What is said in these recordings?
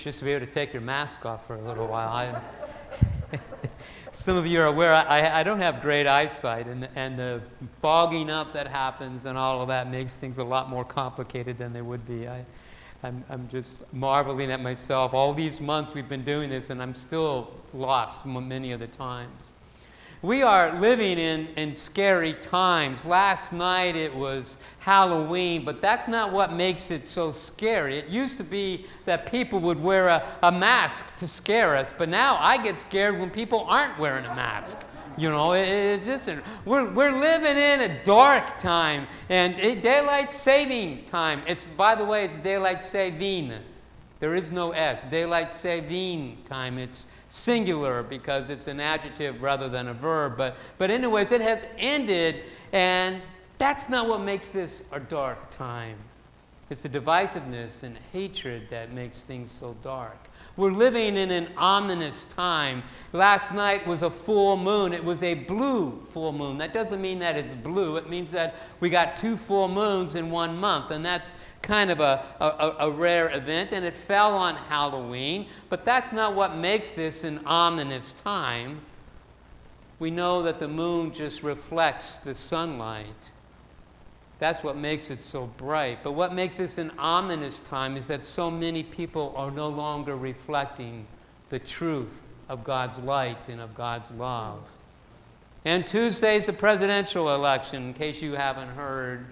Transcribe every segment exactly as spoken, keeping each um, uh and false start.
Just to be able to take your mask off for a little while. I, some of you are aware I, I don't have great eyesight, and, and the fogging up that happens and all of that makes things a lot more complicated than they would be. I, I'm, I'm just marveling at myself. All these months we've been doing this, and I'm still lost many of the times. We are living in, in scary times. Last night it was Halloween, but that's not what makes it so scary. It used to be that people would wear a, a mask to scare us, but now I get scared when people aren't wearing a mask. You know, it, it's just, we're, we're living in a dark time, and it, daylight saving time. It's, by the way, it's daylight saving. There is no S. Daylight saving time. It's singular because it's an adjective rather than a verb. But, but anyways, it has ended, and that's not what makes this a dark time. It's the divisiveness and hatred that makes things so dark. We're living in an ominous time. Last night was a full moon. It was a blue full moon. That doesn't mean that it's blue. It means that we got two full moons in one month, and that's kind of a, a, a rare event, and it fell on Halloween. But that's not what makes this an ominous time. We know that the moon just reflects the sunlight. That's what makes it so bright. But what makes this an ominous time is that so many people are no longer reflecting the truth of God's light and of God's love. And Tuesday's the presidential election, in case you haven't heard,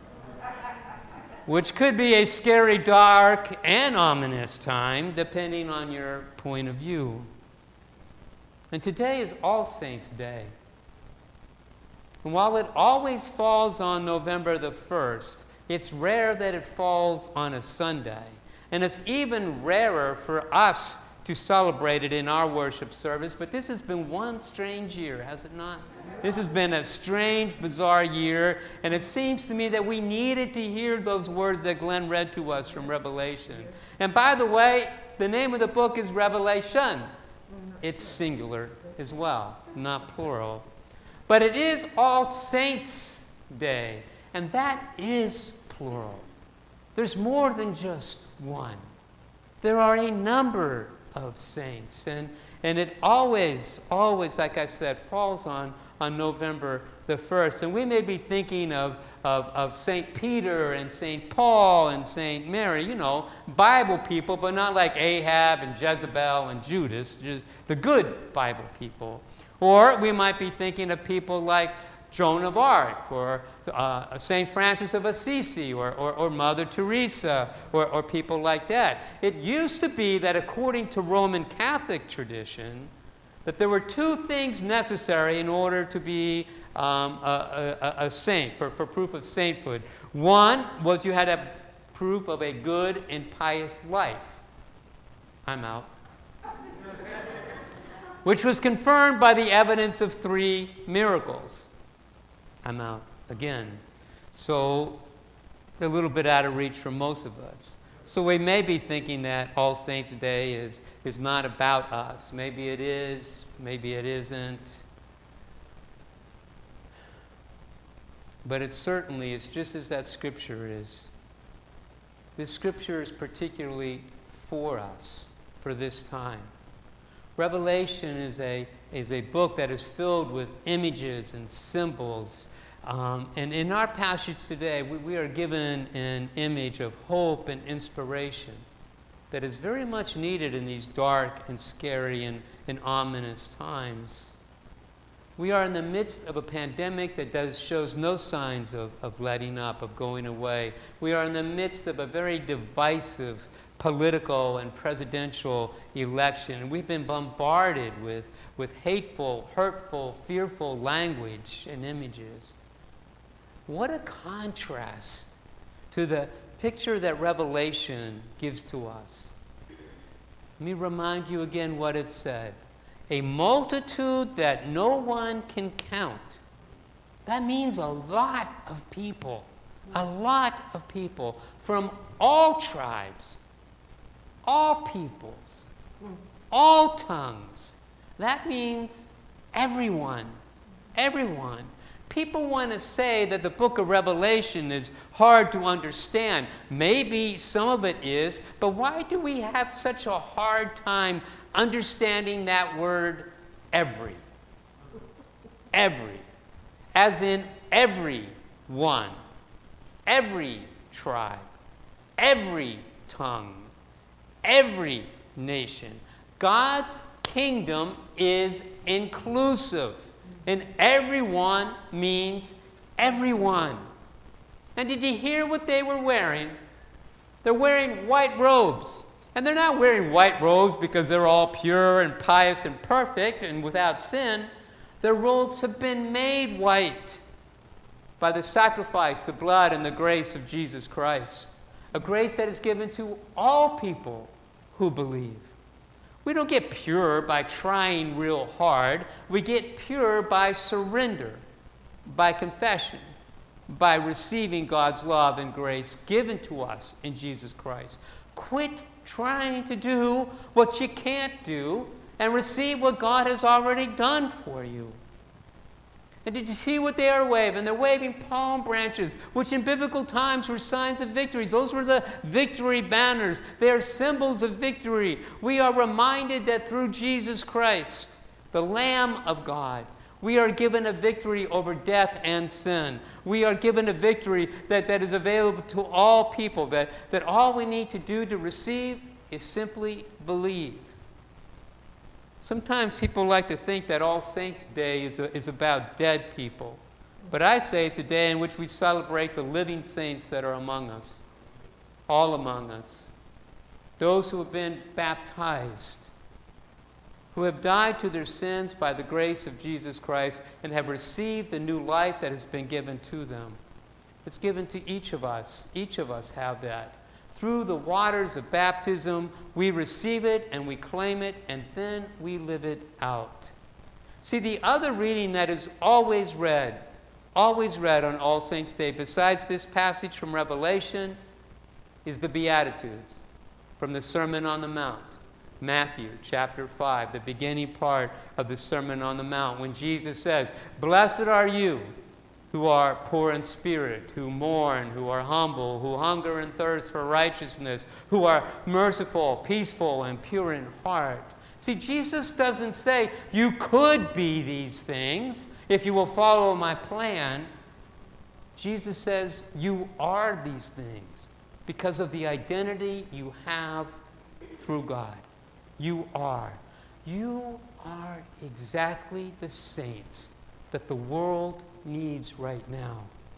which could be a scary, dark, and ominous time, depending on your point of view. And today is All Saints' Day. And while it always falls on November the first, it's rare that it falls on a Sunday. And it's even rarer for us to celebrate it in our worship service. But this has been one strange year, has it not? This has been a strange, bizarre year. And it seems to me that we needed to hear those words that Glenn read to us from Revelation. And by the way, the name of the book is Revelation. It's singular as well, not plural. But it is All Saints' Day, and that is plural. There's more than just one. There are a number of saints, and, and it always, always, like I said, falls on, on November the first. And we may be thinking of, of, of Saint Peter and Saint Paul and Saint Mary, you know, Bible people, but not like Ahab and Jezebel and Judas, just the good Bible people. Or we might be thinking of people like Joan of Arc, or uh, Saint Francis of Assisi, or, or, or Mother Teresa, or, or people like that. It used to be that according to Roman Catholic tradition, that there were two things necessary in order to be um, a, a, a saint, for, for proof of sainthood. One was you had a proof of a good and pious life. I'm out. Which was confirmed by the evidence of three miracles. I'm out again. So it's a little bit out of reach for most of us. So we may be thinking that All Saints' Day is, is not about us. Maybe it is, maybe it isn't. But it certainly is just as that scripture is. This scripture is particularly for us, for this time. Revelation is a, is a book that is filled with images and symbols. Um, and in our passage today, we, we are given an image of hope and inspiration that is very much needed in these dark and scary and, and ominous times. We are in the midst of a pandemic that does, shows no signs of, of letting up, of going away. We are in the midst of a very divisive political and presidential election. And we've been bombarded with, with hateful, hurtful, fearful language and images. What a contrast to the picture that Revelation gives to us. Let me remind you again what it said. A multitude that no one can count. That means a lot of people. A lot of people from all tribes, all peoples, all tongues. That means everyone, everyone, People want to say that the book of Revelation is hard to understand. Maybe some of it is, but why do we have such a hard time understanding that word every? Every. As in every one, every tribe, every tongue, every nation. God's kingdom is inclusive. And everyone means everyone. And did you hear what they were wearing? They're wearing white robes. And they're not wearing white robes because they're all pure and pious and perfect and without sin. Their robes have been made white by the sacrifice, the blood, and the grace of Jesus Christ. A grace that is given to all people who believe. We don't get pure by trying real hard. We get pure by surrender, by confession, by receiving God's love and grace given to us in Jesus Christ. Quit trying to do what you can't do and receive what God has already done for you. And did you see what they are waving? They're waving palm branches, which in biblical times were signs of victories. Those were the victory banners. They are symbols of victory. We are reminded that through Jesus Christ, the Lamb of God, we are given a victory over death and sin. We are given a victory that, that is available to all people, that, that all we need to do to receive is simply believe. Sometimes people like to think that All Saints' Day is, a, is about dead people. But I say it's a day in which we celebrate the living saints that are among us, all among us. Those who have been baptized, who have died to their sins by the grace of Jesus Christ and have received the new life that has been given to them. It's given to each of us. Each of us have that. Through the waters of baptism, we receive it and we claim it, and then we live it out. See, the other reading that is always read, always read on All Saints' Day, besides this passage from Revelation, is the Beatitudes from the Sermon on the Mount. Matthew chapter five, the beginning part of the Sermon on the Mount, when Jesus says, "Blessed are you who are poor in spirit, who mourn, who are humble, who hunger and thirst for righteousness, who are merciful, peaceful, and pure in heart." See, Jesus doesn't say, you could be these things if you will follow my plan. Jesus says, you are these things because of the identity you have through God. You are. You are exactly the saints that the world needs right now.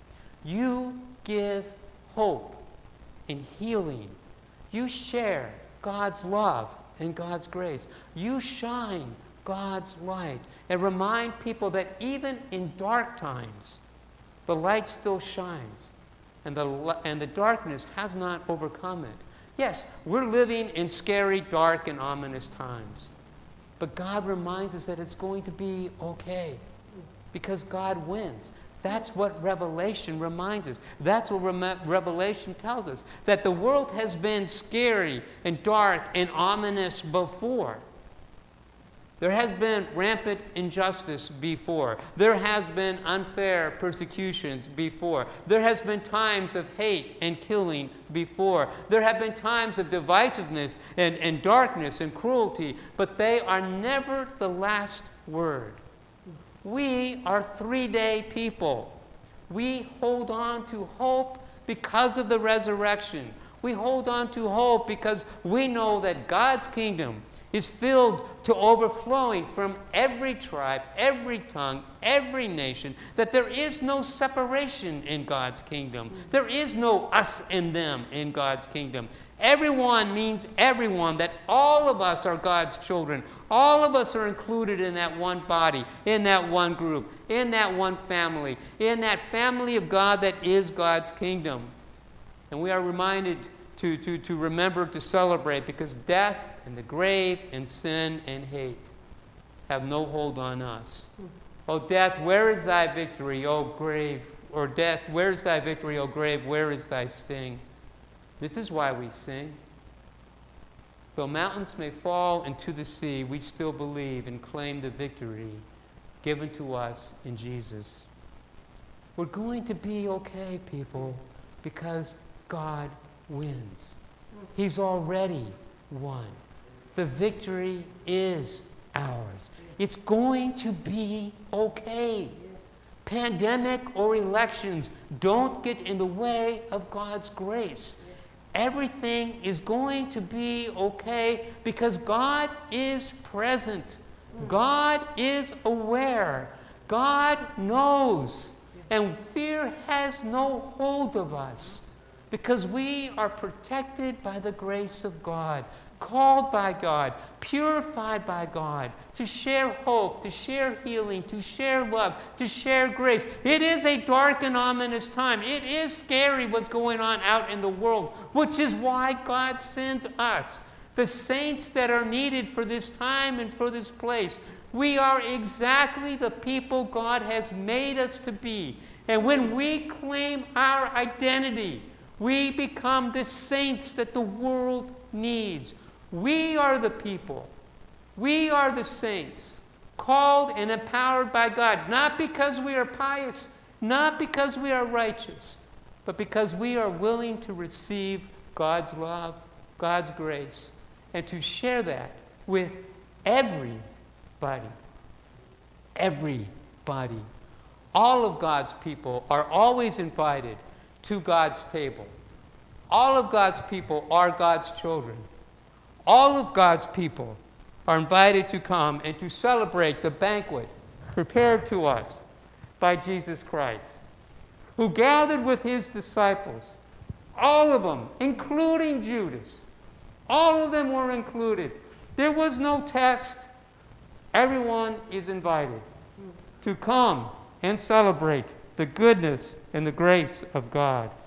You give hope and healing. You share God's love and God's grace. You shine God's light and remind people that even in dark times, the light still shines and the, and the darkness has not overcome it. Yes, we're living in scary, dark, and ominous times. But God reminds us that it's going to be okay because God wins. That's what Revelation reminds us. That's what Re- Revelation tells us, that the world has been scary and dark and ominous before. There has been rampant injustice before. There has been unfair persecutions before. There has been times of hate and killing before. There have been times of divisiveness and, and darkness and cruelty, but they are never the last word. We are three-day people. We hold on to hope because of the resurrection. We hold on to hope because we know that God's kingdom is filled to overflowing from every tribe, every tongue, every nation, that there is no separation in God's kingdom. There is no us and them in God's kingdom. Everyone means everyone, that all of us are God's children. All of us are included in that one body, in that one group, in that one family, in that family of God that is God's kingdom. And we are reminded to, to, to remember to celebrate, because death and the grave and sin and hate have no hold on us. O death, where is thy victory? O grave, or death, where is thy victory? O grave, where is thy sting? This is why we sing. Though mountains may fall into the sea, we still believe and claim the victory given to us in Jesus. We're going to be okay, people, because God wins. He's already won. The victory is ours. It's going to be okay. Pandemic or elections don't get in the way of God's grace. Everything is going to be okay because God is present. God is aware. God knows. And fear has no hold of us because we are protected by the grace of God, called by God, purified by God, to share hope, to share healing, to share love, to share grace. It is a dark and ominous time. It is scary what's going on out in the world, which is why God sends us, the saints that are needed for this time and for this place. We are exactly the people God has made us to be. And when we claim our identity, we become the saints that the world needs. We are the people. We are the saints, called and empowered by God, not because we are pious, not because we are righteous, but because we are willing to receive God's love, God's grace, and to share that with everybody. Everybody. All of God's people are always invited to God's table. All of God's people are God's children. All of God's people are invited to come and to celebrate the banquet prepared to us by Jesus Christ, who gathered with his disciples, all of them, including Judas. All of them were included. There was no test. Everyone is invited to come and celebrate the goodness and the grace of God.